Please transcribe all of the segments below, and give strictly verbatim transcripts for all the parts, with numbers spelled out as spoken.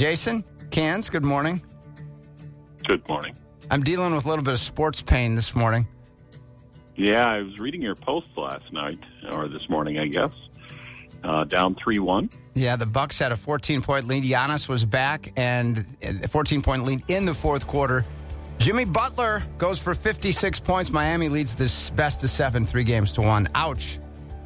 Jason Cans, good morning. Good morning. I'm dealing with a little bit of sports pain this morning. Yeah, I was reading your post last night, or this morning, I guess. Uh, down three one. Yeah, the Bucks had a fourteen-point lead. Giannis was back, and a fourteen-point lead in the fourth quarter. Jimmy Butler goes for fifty-six points. Miami leads this best of seven, three games to one. Ouch.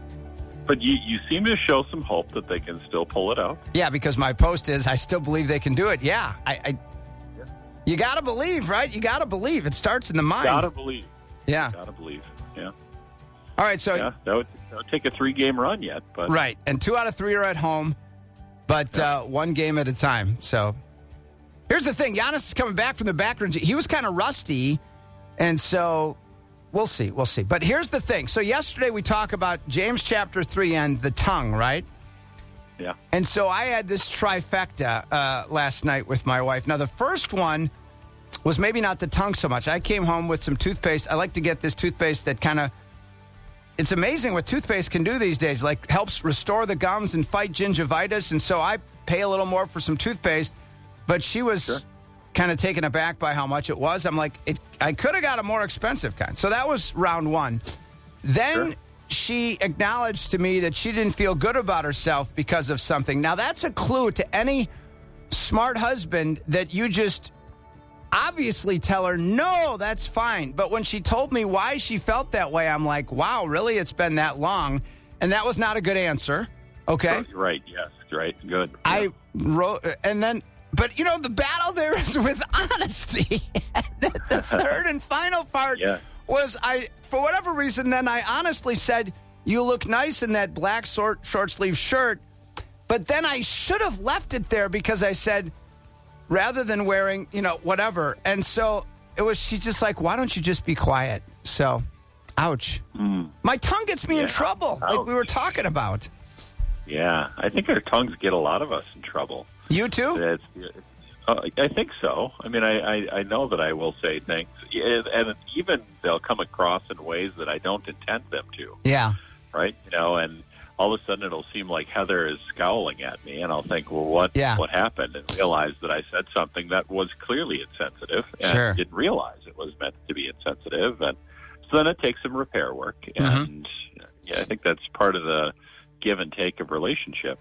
But you, you seem to show some hope that they can still pull it out. Yeah, because my post is, I still believe they can do it. Yeah, I, I yeah. You got to believe, right? You got to believe. It starts in the mind. Got to believe. Yeah. Got to believe, yeah. All right, so yeah, that would, that would take a three-game run yet, but right, and two out of three are at home, but yeah. uh, one game at a time. So here's the thing: Giannis is coming back from the back injury. He was kind of rusty, and so we'll see, we'll see. But here's the thing: so yesterday we talked about James chapter three and the tongue, right? Yeah. And so I had this trifecta uh, last night with my wife. Now the first one was maybe not the tongue so much. I came home with some toothpaste. I like to get this toothpaste that kind of. It's amazing what toothpaste can do these days, like helps restore the gums and fight gingivitis. And so I pay a little more for some toothpaste, but she was sure. kind of taken aback by how much it was. I'm like, it, I could have got a more expensive kind. So that was round one. Then sure. she acknowledged to me that she didn't feel good about herself because of something. Now that's a clue to any smart husband that you just obviously tell her, no, that's fine. But when she told me why she felt that way, I'm like, wow, really? It's been that long? And that was not a good answer. Okay. Right. Yes. Right. Good. I yeah. wrote, and then, but you know, the battle there is with honesty. the, the third and final part yeah. was I, for whatever reason, then I honestly said, you look nice in that black short, short sleeve shirt. But then I should have left it there because I said, rather than wearing, you know, whatever. And so it was, she's just like, why don't you just be quiet? So, ouch. Mm. My tongue gets me yeah. in trouble, ouch. like we were talking about. Yeah, I think our tongues get a lot of us in trouble. You too? It's, it's, uh, I think so. I mean, I, I, I know that I will say things, and even they'll come across in ways that I don't intend them to. Yeah. Right? You know, and all of a sudden it'll seem like Heather is scowling at me, and I'll think, well, what yeah. what happened? And realize that I said something that was clearly insensitive, and sure. didn't realize it was meant to be insensitive. And so then it takes some repair work, and mm-hmm. yeah, I think that's part of the give and take of relationship.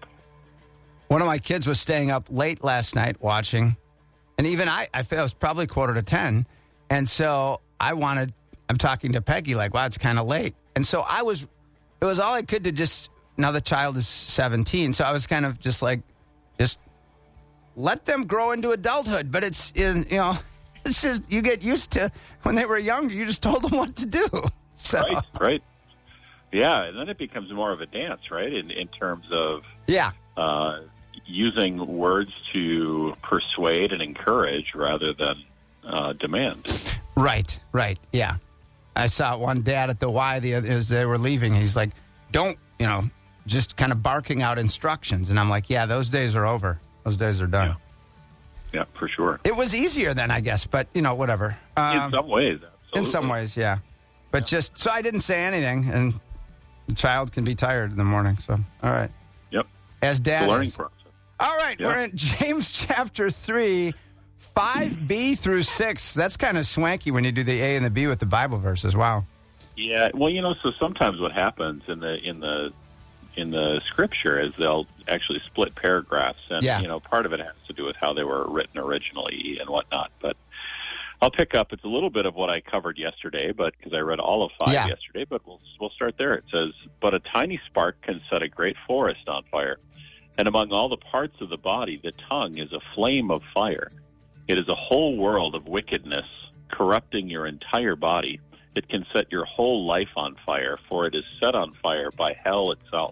One of my kids was staying up late last night watching, and even I, I feel it was probably quarter to ten, and so I wanted, I'm talking to Peggy like, wow, it's kind of late. And so I was, it was all I could to just, now the child is seventeen, so I was kind of just like, just let them grow into adulthood. But it's, you know, it's just, you get used to, when they were younger, you just told them what to do. So. Right, right. Yeah, and then it becomes more of a dance, right, in, in terms of yeah, uh, using words to persuade and encourage rather than uh, demand. Right, right, yeah. I saw one dad at the Y the other, as they were leaving, he's like, don't, you know, just kind of barking out instructions. And I'm like, yeah, those days are over. Those days are done. Yeah, yeah for sure. It was easier then, I guess, but, you know, whatever. Um, in some ways, absolutely. In some ways, yeah. But yeah. just, so I didn't say anything, and the child can be tired in the morning, so, all right. Yep. As dad the learning is. process. All right, yeah. we're in James chapter three, five B through six. That's kind of swanky when you do the A and the B with the Bible verses. Wow. Yeah, well, you know, so sometimes what happens in the, in the, in the scripture is they'll actually split paragraphs, and yeah. you know, part of it has to do with how they were written originally and whatnot. But I'll pick up. It's a little bit of what I covered yesterday, but because I read all of five yeah. yesterday. But we'll we'll start there. It says, "But a tiny spark can set a great forest on fire, and among all the parts of the body, the tongue is a flame of fire. It is a whole world of wickedness, corrupting your entire body. It can set your whole life on fire, for it is set on fire by hell itself."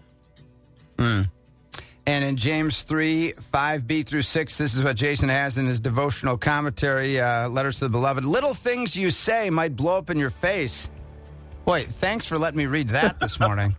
Mm. And in James three, five B through six, this is what Jason has in his devotional commentary, uh, Letters to the Beloved. Little things you say might blow up in your face. Boy, thanks for letting me read that this morning.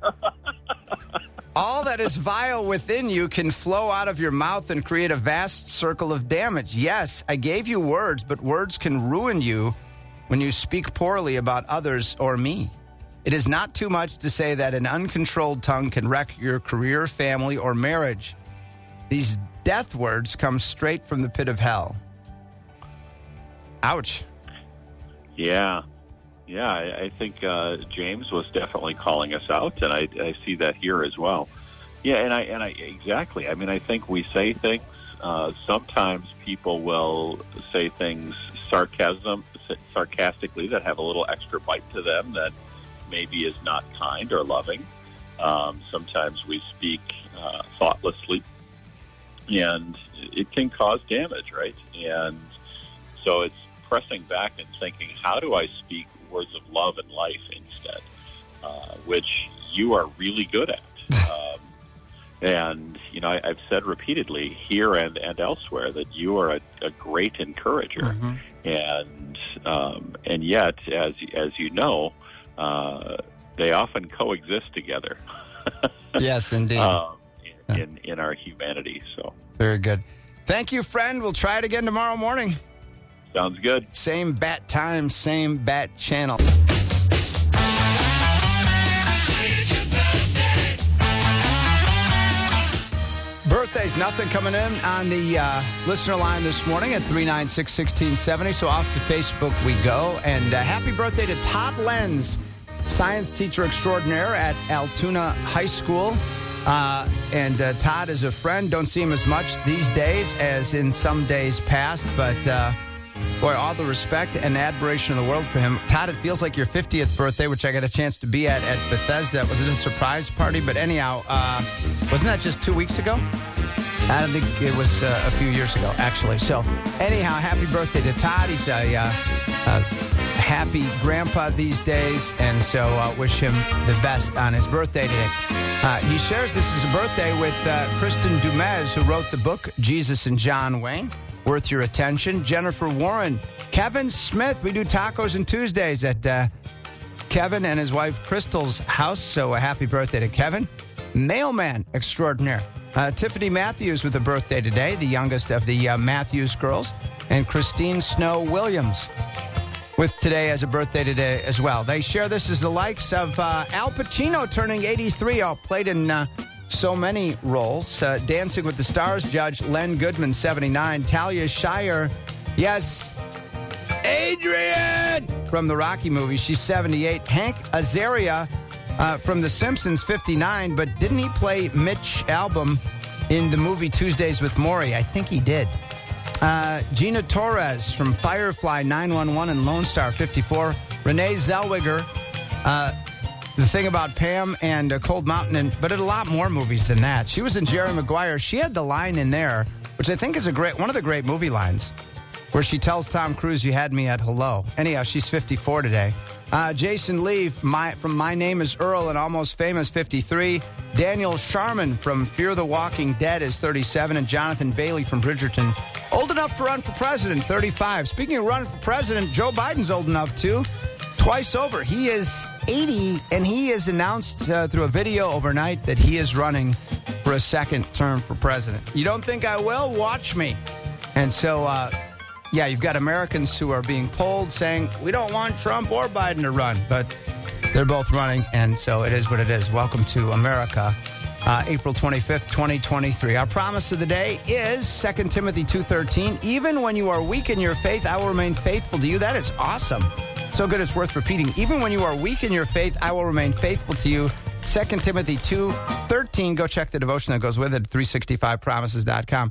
All that is vile within you can flow out of your mouth and create a vast circle of damage. Yes, I gave you words, but words can ruin you when you speak poorly about others or me. It is not too much to say that an uncontrolled tongue can wreck your career, family, or marriage. These death words come straight from the pit of hell. Ouch. Yeah. Yeah, I, I think uh, James was definitely calling us out, and I, I see that here as well. Yeah, and I and I exactly. I mean, I think we say things. Uh, sometimes people will say things sarcasm, sarcastically that have a little extra bite to them that maybe is not kind or loving. Um, sometimes we speak uh, thoughtlessly, and it can cause damage, right? And so it's pressing back and thinking, how do I speak words of love and life instead, uh, which you are really good at. Um, and, you know, I, I've said repeatedly here and, and elsewhere that you are a, a great encourager. Mm-hmm. And um, and yet, as as you know, uh, they often coexist together. Yes, indeed. um, in, yeah. in, in our humanity. So very good. Thank you, friend. We'll try it again tomorrow morning. Sounds good. Same bat time, same bat channel. Birthdays, nothing coming in on the uh, listener line this morning at three nine six, one six seven zero. So off to Facebook we go. And uh, happy birthday to Todd Lenz, science teacher extraordinaire at Altoona High School. Uh, and uh, Todd is a friend. Don't see him as much these days as in some days past. But, uh, boy, all the respect and admiration in the world for him. Todd, it feels like your fiftieth birthday, which I got a chance to be at at Bethesda. Was it a surprise party? But anyhow, uh, wasn't that just two weeks ago? I don't think it was uh, a few years ago, actually. So, anyhow, happy birthday to Todd. He's a, uh, a happy grandpa these days, and so uh, wish him the best on his birthday today. Uh, he shares this is a birthday with uh, Kristen Dumez, who wrote the book Jesus and John Wayne. Worth your attention. Jennifer Warren. Kevin Smith. We do tacos on Tuesdays at uh, Kevin and his wife Crystal's house, so a happy birthday to Kevin. Mailman extraordinaire. Uh, Tiffany Matthews with a birthday today, the youngest of the uh, Matthews girls, and Christine Snow Williams with today as a birthday today as well. They share this as the likes of uh, Al Pacino turning eighty-three, all played in uh, so many roles. Uh, Dancing with the Stars judge Len Goodman, seventy-nine. Talia Shire, yes, Adrian from the Rocky movie, she's seventy-eight. Hank Azaria uh, from The Simpsons, fifty-nine, but didn't he play Mitch Albom in the movie Tuesdays with Morrie? I think he did. Uh, Gina Torres from Firefly, nine one one, and Lone Star, fifty-four. Renee Zellweger, uh, The Thing About Pam and uh, Cold Mountain, and, but in a lot more movies than that. She was in Jerry Maguire. She had the line in there, which I think is a great one of the great movie lines, where she tells Tom Cruise, "You had me at hello." Anyhow, she's fifty-four today. Uh, Jason Lee my, from My Name is Earl and Almost Famous, fifty-three. Daniel Sharman from Fear the Walking Dead is thirty-seven. And Jonathan Bailey from Bridgerton, old enough to run for president, thirty-five. Speaking of running for president, Joe Biden's old enough too, twice over. He is eighty, and he has announced uh, through a video overnight that he is running for a second term for president. You don't think I will? Watch me. And so, uh, yeah, you've got Americans who are being polled saying, we don't want Trump or Biden to run, but they're both running, and so it is what it is. Welcome to America, uh, April twenty-fifth, twenty twenty-three. Our promise of the day is Second Timothy two thirteen. Even when you are weak in your faith, I will remain faithful to you. That is awesome. So good it's worth repeating. Even when you are weak in your faith, I will remain faithful to you. Second Timothy two thirteen. Go check the devotion that goes with it at three sixty-five promises dot com.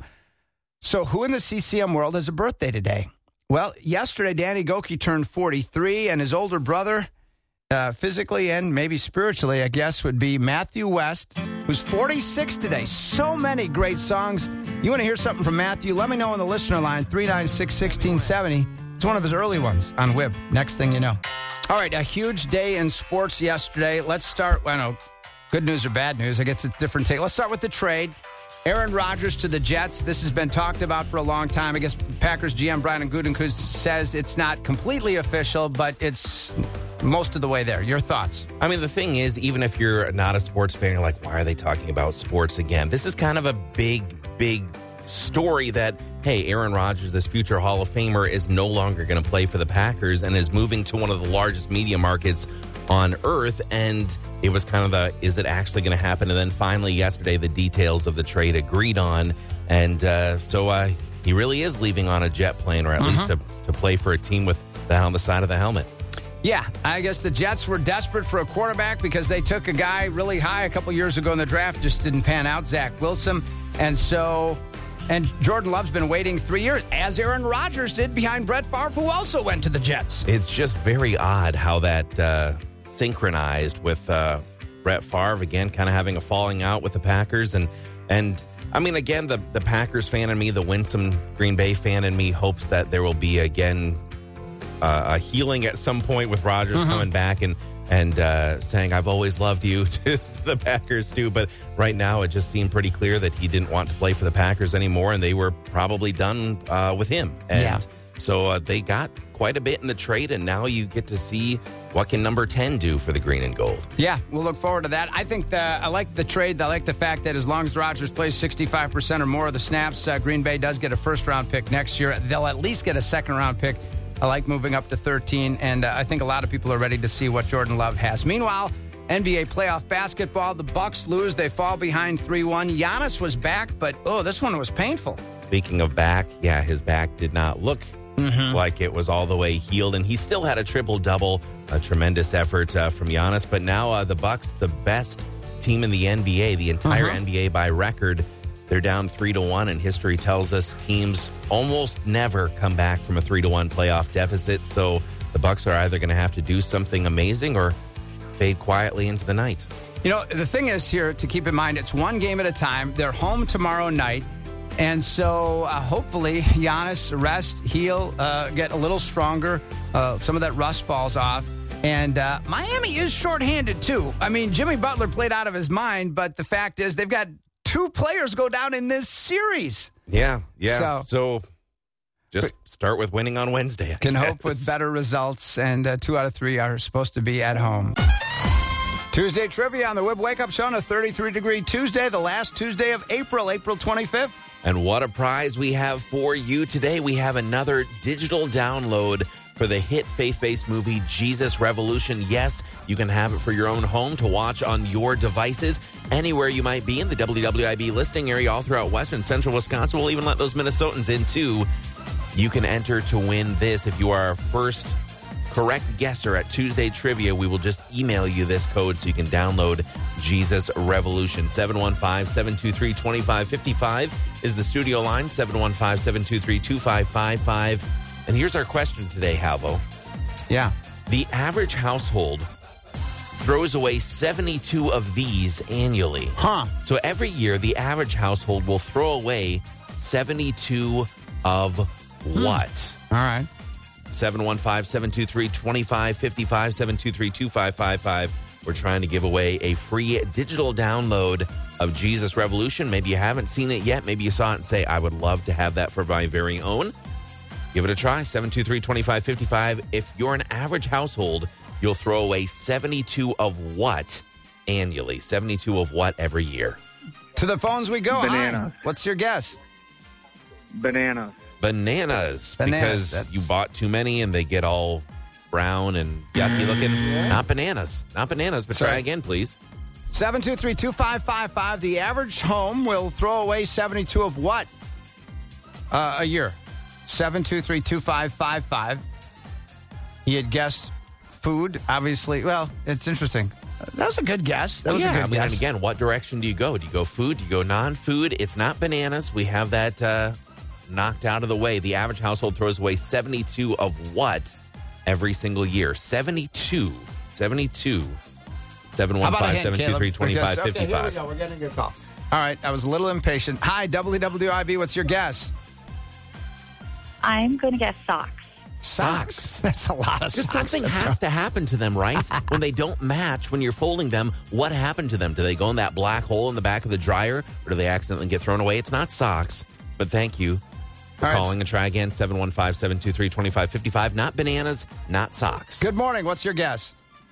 So who in the C C M world has a birthday today? Well, yesterday, Danny Goki turned forty-three, and his older brother, uh, physically and maybe spiritually, I guess, would be Matthew West, who's forty-six today. So many great songs. You want to hear something from Matthew? Let me know on the listener line, three nine six, one six seven zero. It's one of his early ones on W I B. Next thing you know. All right, a huge day in sports yesterday. Let's start, I don't know, good news or bad news. I guess it's different take. Let's start with the trade. Aaron Rodgers to the Jets. This has been talked about for a long time. I guess Packers G M Brian Gutekunst says it's not completely official, but it's most of the way there. Your thoughts? I mean, the thing is, even if you're not a sports fan, you're like, why are they talking about sports again? This is kind of a big, big story that, hey, Aaron Rodgers, this future Hall of Famer, is no longer going to play for the Packers and is moving to one of the largest media markets on Earth. And it was kind of the, is it actually going to happen? And then finally yesterday, the details of the trade agreed on. And uh, so uh, he really is leaving on a jet plane, or at uh-huh. least to, to play for a team with that on the side of the helmet. Yeah, I guess the Jets were desperate for a quarterback because they took a guy really high a couple years ago in the draft, just didn't pan out, Zach Wilson. And so, and Jordan Love's been waiting three years, as Aaron Rodgers did behind Brett Favre, who also went to the Jets. It's just very odd how that uh, synchronized with uh, Brett Favre, again, kind of having a falling out with the Packers. And, and I mean, again, the, the Packers fan in me, the winsome Green Bay fan in me hopes that there will be, again, Uh, a healing at some point with Rodgers mm-hmm. coming back and and uh, saying, I've always loved you to the Packers too. But right now it just seemed pretty clear that he didn't want to play for the Packers anymore, and they were probably done uh, with him. And yeah. so uh, they got quite a bit in the trade, and now you get to see what can number ten do for the green and gold. Yeah, we'll look forward to that. I think the, I like the trade. I like the fact that as long as Rodgers plays sixty-five percent or more of the snaps, uh, Green Bay does get a first-round pick next year. They'll at least get a second-round pick. I like moving up to thirteen, and uh, I think a lot of people are ready to see what Jordan Love has. Meanwhile, N B A playoff basketball, the Bucks lose. They fall behind three one. Giannis was back, but, oh, this one was painful. Speaking of back, yeah, his back did not look mm-hmm. like it was all the way healed, and he still had a triple-double, a tremendous effort uh, from Giannis. But now uh, the Bucks, the best team in the N B A, the entire uh-huh. N B A by record, they're down three to one, and history tells us teams almost never come back from a three to one playoff deficit. So the Bucks are either going to have to do something amazing or fade quietly into the night. You know, the thing is here to keep in mind, it's one game at a time. They're home tomorrow night. And so uh, hopefully Giannis rest, heal, uh, get a little stronger. Uh, some of that rust falls off. And uh, Miami is shorthanded, too. I mean, Jimmy Butler played out of his mind, but the fact is they've got two players go down in this series. Yeah, yeah. So, so just start with winning on Wednesday. I can guess. hope with better results, and uh, two out of three are supposed to be at home. Tuesday trivia on the Wib Wake Up Show on a thirty-three degree Tuesday, the last Tuesday of April, April twenty-fifth. And what a prize we have for you today. We have another digital download for the hit faith-based movie Jesus Revolution. Yes, you can have it for your own home to watch on your devices anywhere you might be in the W W I B listing area all throughout western central Wisconsin. We'll even let those Minnesotans in too. You can enter to win this if you are our first correct guesser at Tuesday Trivia. We will just email you this code so you can download Jesus Revolution. seven one five, seven two three, two five five five is the studio line, seven one five, seven two three, two five five five. And here's our question today, Halvo. Yeah. The average household throws away seventy-two of these annually. Huh. So every year, the average household will throw away seventy-two of what? Hmm. All right. seven one five, seven two three, two five five five, seven two three, two five five five. We're trying to give away a free digital download of Jesus Revolution. Maybe you haven't seen it yet. Maybe you saw it and say, I would love to have that for my very own. Give it a try, seven two three, two five five five. If you're an average household, you'll throw away seventy-two of what annually? seventy-two of what every year? To the phones we go. Bananas. Hi. What's your guess? Bananas. Bananas. Bananas, Because that's- you bought too many and they get all brown and yucky looking. Not bananas. Not bananas, but Sorry. try again, please. seven two three, two five five five. The average home will throw away seventy-two of what uh, a year? seven two three, two five five five. He had guessed food, obviously. Well, it's interesting. That was a good guess. That Well, was yeah, a good I mean, guess. and again, what direction do you go? Do you go food? Do you go non-food? It's not bananas. We have that uh, knocked out of the way. The average household throws away seventy-two of what every single year? seventy-two. seventy-two. seven one five, seven two three, two five five five. Okay, here we go. We're getting a good call. All right, I was a little impatient. Hi, W W I B. What's your guess? I'm going to guess socks. Socks. That's a lot of Because socks. something to has throw. to happen to them, right? When they don't match, when you're folding them, what happened to them? Do they go in that black hole in the back of the dryer, or do they accidentally get thrown away? It's not socks, but thank you for All right. calling and try again, seven one five, seven two three, two five five five. Not bananas, not socks. Good morning. What's your guess?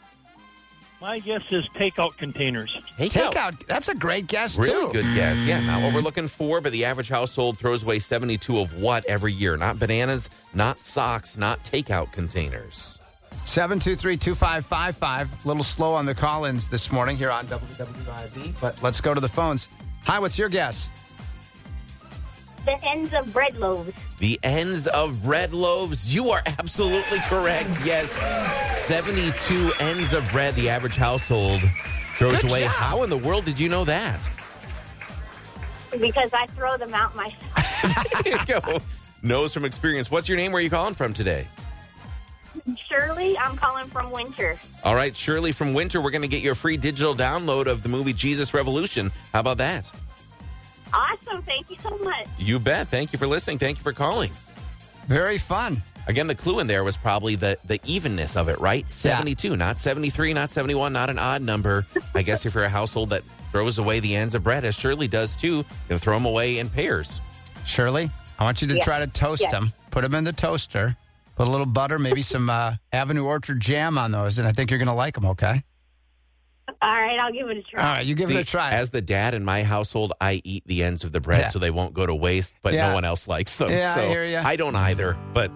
My guess is takeout containers. Takeout. Takeout. That's a great guess, Really too. good guess. Yeah, not what we're looking for, but the average household throws away seventy-two of what every year? Not bananas, not socks, not takeout containers. seven two three, two five five five. A little slow on the call-ins this morning here on W W I B, but let's go to the phones. Hi, what's your guess? The ends of bread loaves. The ends of bread loaves. You are absolutely correct. Yes. seventy-two ends of bread the average household throws Good away. job. How in the world did you know that? Because I throw them out myself. There you go. Knows from experience. What's your name? Where are you calling from today? Shirley, I'm calling from Winter. All right, Shirley from Winter, we're going to get you a free digital download of the movie Jesus Revolution. How about that? Awesome. Thank you so much. You bet. Thank you for listening. Thank you for calling. Very fun. Again, the clue in there was probably the, the evenness of it, right? seventy-two, not seventy-three, not seventy-one, not an odd number. I guess if you're a household that throws away the ends of bread, as Shirley does too, you can throw them away in pairs. Shirley, I want you to Yeah. try to toast Yeah. them. Put them in the toaster. Put a little butter, maybe some uh, Avenue Orchard jam on those, and I think you're going to like them, okay? All right, I'll give it a try. All right, you give See, it a try. As the dad in my household, I eat the ends of the bread Yeah. so they won't go to waste, but Yeah. no one else likes them. Yeah, I so hear ya. I don't either, but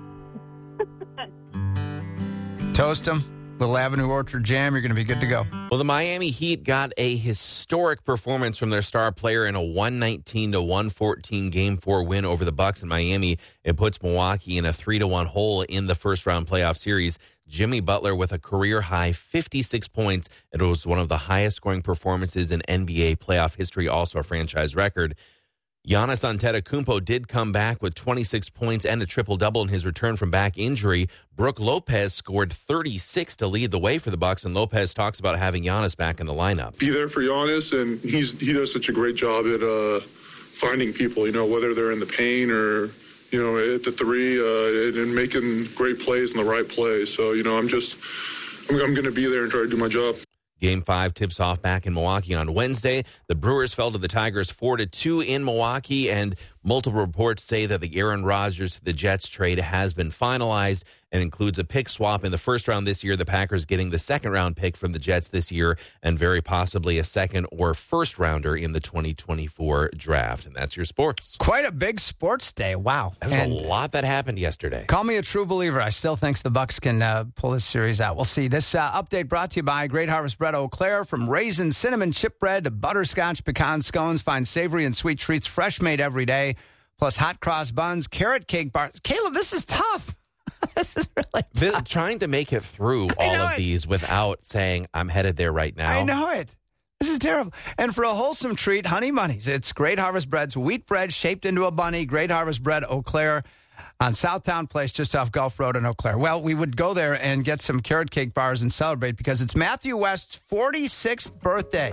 Toast them. Little Avenue Orchard jam. You're going to be good to go. well, the Miami Heat got a historic performance from their star player in a one nineteen to one fourteen game four win over the Bucks in Miami. It puts Milwaukee in a three to one hole in the first round playoff series. Jimmy Butler with a career high fifty-six points. It was one of the highest scoring performances in N B A playoff history, also a franchise record. Giannis Antetokounmpo did come back with twenty-six points and a triple-double in his return from back injury. Brooke Lopez scored thirty-six to lead the way for the Bucks, and Lopez talks about having Giannis back in the lineup. Be there for Giannis, and he's he does such a great job at uh, finding people, you know, whether they're in the paint or, you know, at the three, uh, and, and making great plays in the right place. So, you know, I'm just, I'm, I'm going to be there and try to do my job. Game five tips off back in Milwaukee on Wednesday. The Brewers fell to the Tigers four to two in Milwaukee, and multiple reports say that the Aaron Rodgers to the Jets trade has been finalized and includes a pick swap in the first round this year. The Packers getting the second round pick from the Jets this year, and very possibly a second or first rounder in the twenty twenty-four draft. And that's your sports. Quite a big sports day. Wow. That was And a lot that happened yesterday. call me a true believer. I still think the Bucks can uh, pull this series out. We'll see. This uh, update brought to you by Great Harvest Bread Eau Claire. From raisin cinnamon chip bread to butterscotch pecan scones, find savory and sweet treats fresh made every day. Plus hot cross buns, carrot cake bars. Caleb, this is tough. This is really This- tough. trying to make it through I all know of it. these without saying I'm headed there right now. I know it. This is terrible. And for a wholesome treat, Honey Bunnies. It's Great Harvest Bread's wheat bread shaped into a bunny. Great Harvest Bread Eau Claire on Southtown Place, just off Gulf Road in Eau Claire. Well, we would go there and get some carrot cake bars and celebrate because it's Matthew West's forty-sixth birthday.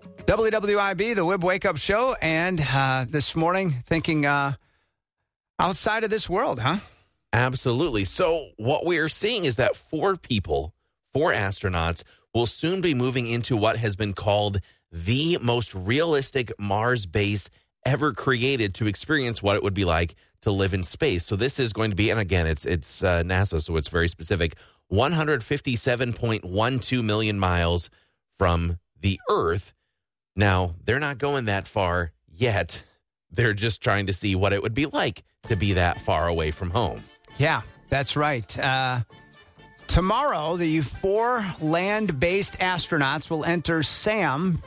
W W I B, the Wib Wake Up Show. And uh, this morning, thinking uh, outside of this world, huh? Absolutely. So what we are seeing is that four people, four astronauts, will soon be moving into what has been called the most realistic Mars base ever created to experience what it would be like to live in space. So this is going to be, and again, it's it's uh, NASA, so it's very specific, one hundred fifty-seven point one two million miles from the Earth. Now, they're not going that far yet. They're just trying to see what it would be like to be that far away from home. Yeah, that's right. Uh, tomorrow, the four land-based astronauts will enter SAM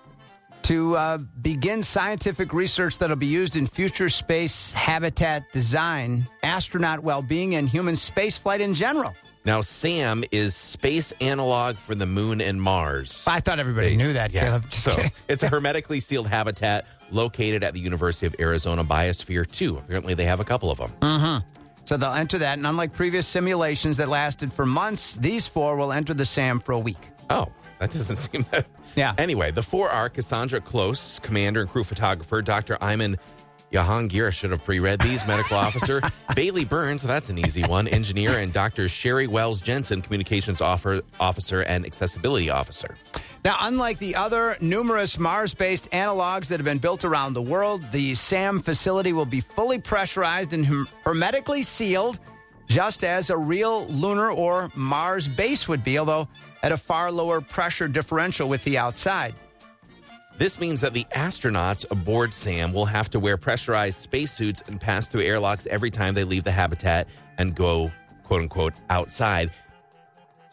to uh, begin scientific research that will be used in future space habitat design, astronaut well-being, and human spaceflight in general. Now, SAM is space analog for the moon and Mars. I thought everybody knew that, Yeah. Caleb. Just So kidding. it's a hermetically sealed habitat located at the University of Arizona Biosphere two. Apparently, they have a couple of them. Mm-hmm. So they'll enter that, and unlike previous simulations that lasted for months, these four will enter the SAM for a week. Oh, that doesn't seem that. Yeah. Anyway, the four are Cassandra Close, commander and crew photographer, Doctor Ayman Jahangir, I should have pre-read these, medical officer, Bailey Burns, that's an easy one, engineer, and Doctor Sherry Wells Jensen, communications offer, officer and accessibility officer. Now, unlike the other numerous Mars-based analogs that have been built around the world, the SAM facility will be fully pressurized and herm- hermetically sealed, just as a real lunar or Mars base would be, although at a far lower pressure differential with the outside. This means that the astronauts aboard SAM will have to wear pressurized spacesuits and pass through airlocks every time they leave the habitat and go, quote unquote, outside.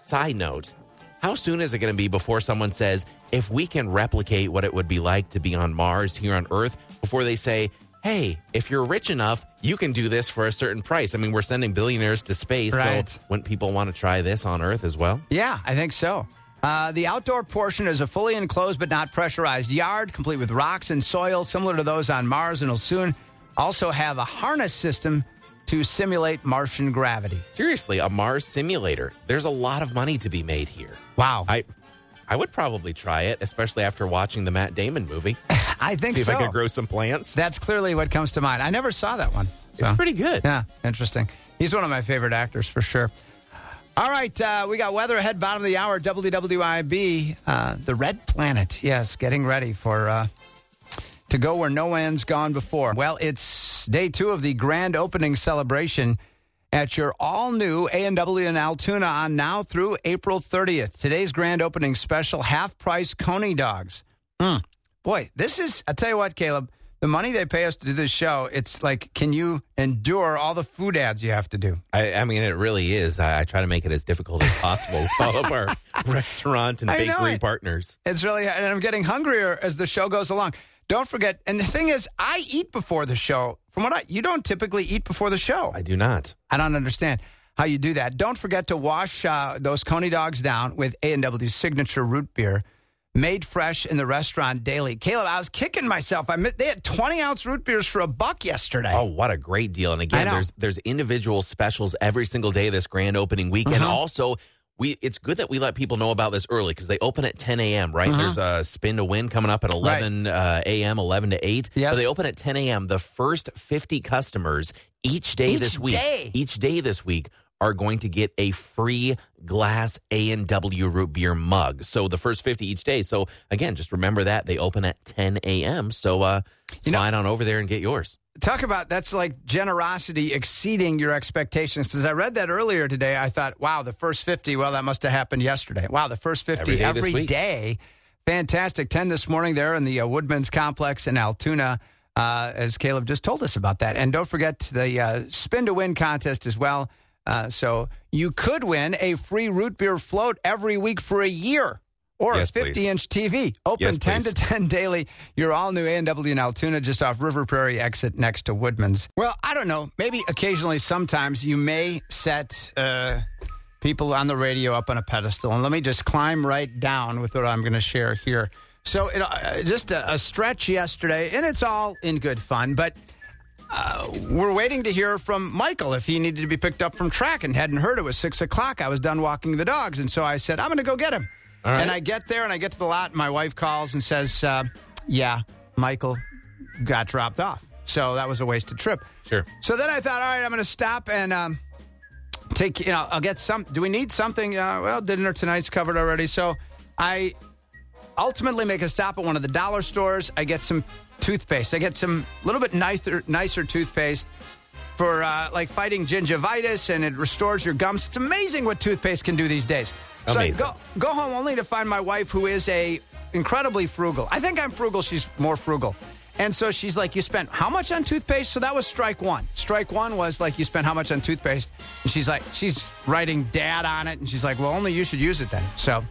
side note, how soon is it going to be before someone says, if we can replicate what it would be like to be on Mars here on Earth, before they say, hey, if you're rich enough, you can do this for a certain price. I mean, we're sending billionaires to space, Right. so wouldn't people want to try this on Earth as well? Yeah, I think so. Uh, the outdoor portion is a fully enclosed but not pressurized yard, complete with rocks and soil similar to those on Mars, and will soon also have a harness system to simulate Martian gravity. Seriously, a Mars simulator. There's a lot of money to be made here. Wow. I I would probably try it, especially after watching the Matt Damon movie. I think See so. if I could grow some plants. That's clearly what comes to mind. I never saw that one. It's so. pretty good. Yeah, interesting. He's one of my favorite actors for sure. All right, uh, we got weather ahead, bottom of the hour, W W I B, uh, the Red Planet. Yes, getting ready for uh, to go where no one's gone before. Well, it's day two of the grand opening celebration at your all-new A and W in Altoona on now through April thirtieth. Today's grand opening special, half-price Coney dogs. Mm. Boy, this is, I tell you what, Caleb, the money they pay us to do this show, it's like, can you endure all the food ads you have to do? I, I mean, it really is. I, I try to make it as difficult as possible with all of our restaurant and I know bakery it. partners. It's really, and I'm getting hungrier as the show goes along. Don't forget, and the thing is, I eat before the show. From what I, you don't typically eat before the show. I do not. I don't understand how you do that. Don't forget to wash uh, those Coney dogs down with A and W's signature root beer, made fresh in the restaurant daily. Caleb, I was kicking myself. I They had twenty-ounce root beers for a buck yesterday. Oh, what a great deal. And I again, know. there's there's individual specials every single day this grand opening week. And Mhm. also, we it's good that we let people know about this early because they open at ten a.m., right? Mhm. There's a spin to win coming up at eleven uh, a.m., eleven to eight. Yes. So they open at ten a.m. The first fifty customers each day Each this week, day? each day this week, are going to get a free glass A and W root beer mug. So the first fifty each day. So again, just remember that. They open at ten a.m. So uh, You know- slide on over there and get yours. Talk about, that's like generosity exceeding your expectations. As I read that earlier today, I thought, wow, the first fifty, well, that must have happened yesterday. Wow, the first fifty Every day this every week. day. Fantastic. ten this morning there in the uh, Woodman's Complex in Altoona, uh, as Caleb just told us about that. And don't forget the uh, Spin to Win contest as well. Uh, so you could win a free root beer float every week for a year. Or Yes, a fifty-inch T V. Open Yes, ten please. to ten daily. Your all-new A and W in Altoona, just off River Prairie exit next to Woodman's. Well, I don't know. Maybe occasionally, sometimes, you may set uh, people on the radio up on a pedestal. And let me just climb right down with what I'm going to share here. So it, uh, just a, a stretch yesterday, and it's all in good fun. But uh, we're waiting to hear from Michael if he needed to be picked up from track and hadn't heard it was six o'clock. I was done walking the dogs. And so I said, I'm going to go get him. All right. And I get there and I get to the lot and my wife calls and says, uh, yeah, Michael got dropped off. So that was a wasted trip. Sure. So then I thought, all right, I'm going to stop and um, take, you know, I'll get some. Do we need something? Uh, well, dinner tonight's covered already. So I ultimately make a stop at one of the dollar stores. I get some toothpaste. I get some little bit nicer, nicer toothpaste for uh, like fighting gingivitis, and it restores your gums. It's amazing what toothpaste can do these days. So I Amazing. go, go home only to find my wife, who is a incredibly frugal. I think I'm frugal. She's more frugal. And so she's like, you spent how much on toothpaste? So that was strike one. Strike one was like, you spent how much on toothpaste? And she's like, she's writing dad on it. And she's like, well, only you should use it then. So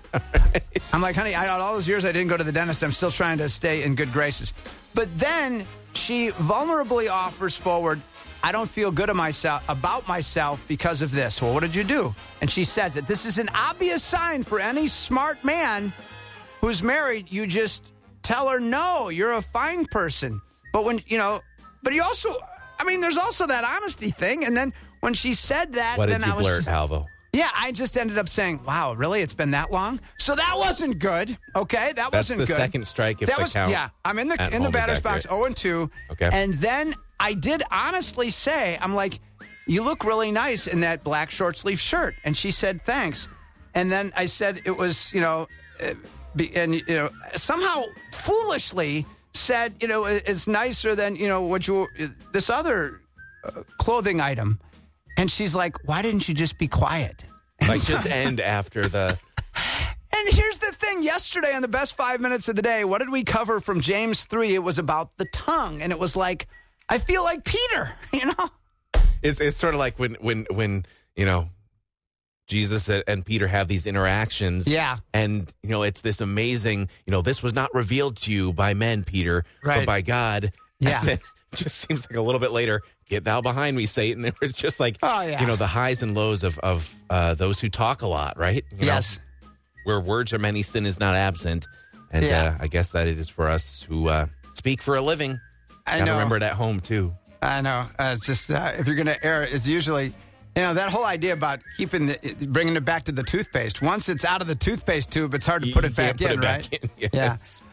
I'm like, honey, I, all those years I didn't go to the dentist. I'm still trying to stay in good graces. But then she vulnerably offers forward, I don't feel good of myself, about myself because of this. Well, what did you do? And she says it. This is an obvious sign for any smart man who's married. You just tell her, no, you're a fine person. But when, you know, but you also, I mean, there's also that honesty thing. And then when she said that, What then did you I was, blurt, Alvo? yeah, I just ended up saying, wow, really? It's been that long? So that wasn't good. Okay, that That's wasn't the good. second strike if that the was, count yeah, I'm in the at in the home is batter's box, accurate. oh and two. Okay. And then I did honestly say, I'm like, you look really nice in that black short sleeve shirt. And she said, thanks. And then I said it was, you know, uh, be, and, you know, somehow foolishly said, you know, it- it's nicer than, you know, what you, this other uh, clothing item. And she's like, why didn't you just be quiet? Like, just end after the... And here's the thing. Yesterday on the best five minutes of the day, what did we cover from James three? It was about the tongue. And it was like, I feel like Peter, you know? It's it's sort of like when, when, when you know, Jesus and Peter have these interactions. Yeah. And, you know, it's this amazing, you know, this was not revealed to you by men, Peter, Right. but by God. Yeah. And then it just seems like a little bit later, get thou behind me, Satan. It was just like, Oh, yeah. you know, the highs and lows of, of uh, those who talk a lot, right? You know, Yes. where words are many, sin is not absent. And Yeah. uh, I guess that it is for us who uh, speak for a living. I Gotta know. remember it at home, too. I know. Uh, it's just uh, if you're going to err, it's usually, you know, that whole idea about keeping the, bringing it back to the toothpaste. Once it's out of the toothpaste tube, it's hard to You- put you it back can't in, put it right? back in, Yeah. yes.